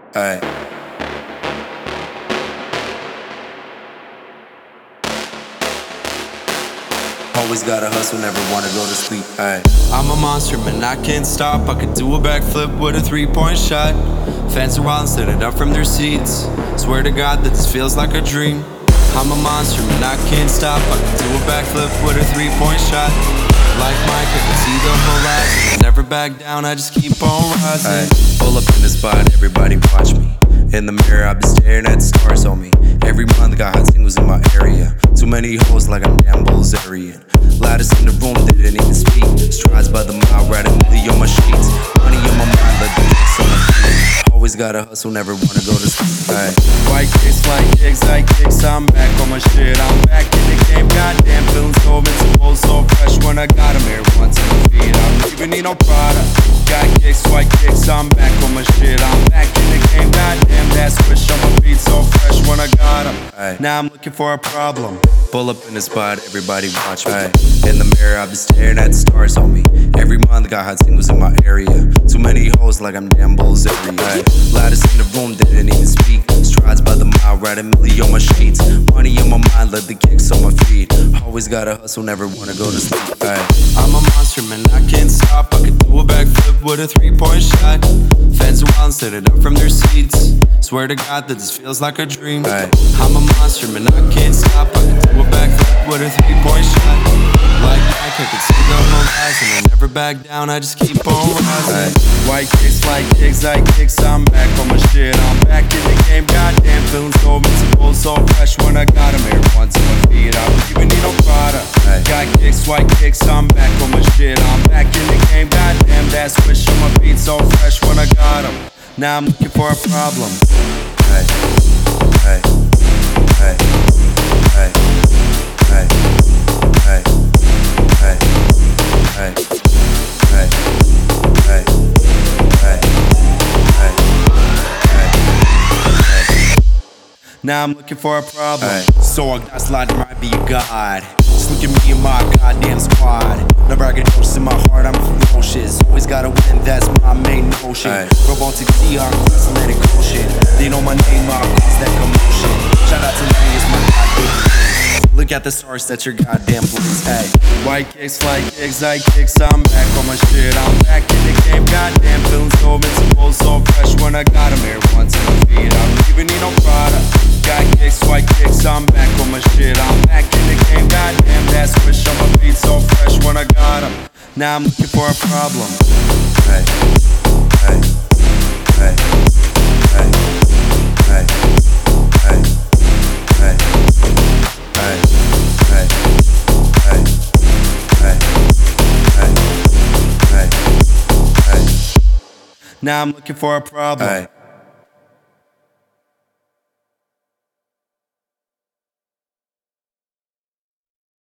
Ay. Always gotta hustle, never wanna go to sleep. Ay. I'm a monster, man, I can't stop. I could do a backflip with a 3-point shot. Fans are wild, stood up from their seats. Swear to God that this feels like a dream. I'm a monster, man, I can't stop. I could do a backflip with a 3-point shot. Like Mike, I can see the horizon. Never back down, I just keep on rising. Ay. Pull up in the spot, everybody watch me. In the mirror, I've been staring at the stars on me. Every month, got hot singles in my area. Too many hoes like I'm damn Bulgarian. Loudest in the room, didn't even speak. Strides by the mile, riding Millie on my sheets. Money on my mind, let the kicks on my feet. Always gotta hustle, never wanna go to sleep. Ay. White kicks, like kicks, I kicks. I'm back on my shit, I'm back in the game. Goddamn, feeling so invincible, so fresh when I got 'em here once in my feet. I don't even need no Prada. Got kicks, white kicks, I'm back on my shit. I'm back in the game, goddamn, that squish on my feet, so fresh when I got 'em. Ay. Now I'm looking for a problem. Pull up in the spot, everybody watch me. Ay. In the mirror, I've been staring at the stars on me. Every month, got hot singles in my area. Too many hoes like I'm damn Bulgarian. Ay. Loudest in the room, didn't even speak. Strides by the mile, riding Millie on my sheets. Money on my mind, let the kicks on my feet. Always gotta hustle, never wanna go to sleep. Ay. I'm a monster, man, I can't stop. I could do a backflip with a 3-point shot. Fans are wild, stood up from their seats. Swear to God that this feels like a dream. Ay. I'm a monster, man, I can't stop. I could do a backflip with a 3-point shot. Like Mike, I could see the horizon. I never back down, I just keep on rising. Ay. White kicks, like kicks, I kicks. I'm back on my shit. I'm back in the game. Goddamn, feeling so invincible, so fresh when I got 'em here once in my feet. I don't even need no Prada. Ay. Got kicks, white kicks. I'm back on my shit. I'm back in the game. Goddamn, that squish on my feet, so fresh when I got 'em. Now I'm looking for a problem. Ay. Ay. Ay. Ay. Ay. Ay. Ay. Ay. Ay. Ay. Ay. Ay. Now I'm looking for a problem. Ay. So I got slide might be a god. Just look at me and my goddamn squad. Never I get jokes in my heart, I'm ferocious. Always gotta win, that's my main notion. Ay. Rub on to the Seahawks, let it go shit. They know my name, I'll cause that commotion. Shout out to me, it's my goddamn place. Look at the stars, that's your goddamn place. Hey, white kicks, like kicks, I kicks. I'm back on my shit, I'm back in the game. Goddamn, feeling so invincible, so fresh when I got 'em here once in my feet. I don't even need no Prada. Got kicks, white kicks, I'm back on my shit. I'm back in the game, goddamn, that squish on my feet, so fresh when I got 'em. Now I'm looking for a problem. Ay. Ay. Ay. Ay. Ay. Ay. Ay. Ay. Ay. Ay. Ay. Ay. Ay. Ay. Now I'm looking for a problem. Ay.